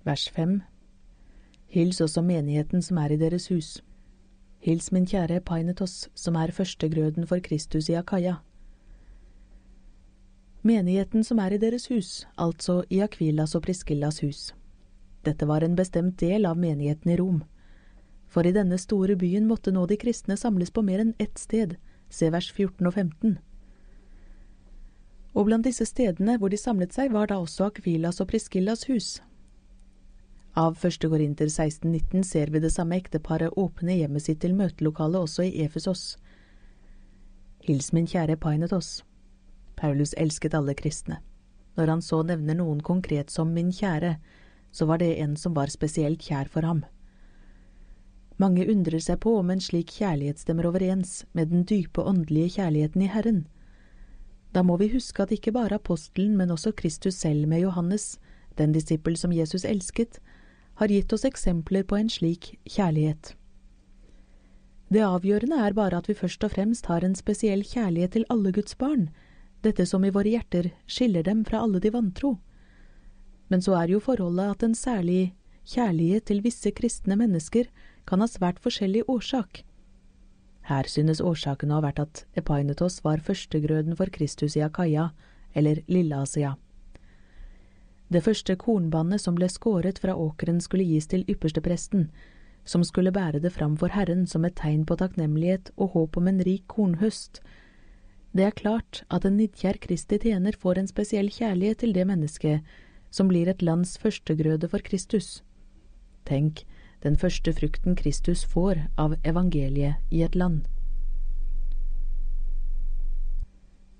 Vers 5. Hils også menigheten som er i deres hus. Hils min kjære Epainetos, som er førstegrøden for Kristus i Akaia. Menigheten som er i deres hus, altså i Akvilas og Priskillas hus. Dette var en bestemt del av menigheten i Rom. For i denne store byen måtte nå de kristne samles på mer enn ett sted, se vers 14 og 15. Og blant disse stedene hvor de samlet seg var da også Akvilas og Priskillas hus. Av 1. Korinter 16-19 ser vi det samme ekteparet åpne hjemmet sitt til møtelokale også i Efesos. Hils min kjære Epainetos. Paulus elsket alle kristne. Når han så nevner noen konkret som min kjære, så var det en som var spesielt kjær for ham. Mange undrer seg på om en slik kjærlighet stemmer overens med den dype åndelige kjærligheten i Herren. Da må vi huske at ikke bare apostelen, men også Kristus selv med Johannes, den disippel som Jesus elsket, har gitt oss eksempler på en slik kjærlighet. Det avgjørende er bare at vi først og fremst har en spesiell kjærlighet til alle Guds barn, dette som i våre hjerter skiller dem fra alle de vantro. Men så er jo forholdet at en særlig kjærlighet til visse kristne mennesker kan ha svært forskjellig årsak. Her synes årsaken å ha vært at Epainetos var førstegrøden for Kristus i Akaia, eller Lille-Asia. Det første kornbandet som ble skåret fra åkeren skulle gis til ypperstepresten, som skulle bære det fram for Herren som et tegn på takknemlighet og håp om en rik kornhøst. Det er klart at en nidkjær Kristi tjener får en spesiell kjærlighet til det mennesket som blir et lands førstegrøde for Kristus. Tenk, den første frukten Kristus får av evangeliet i et land.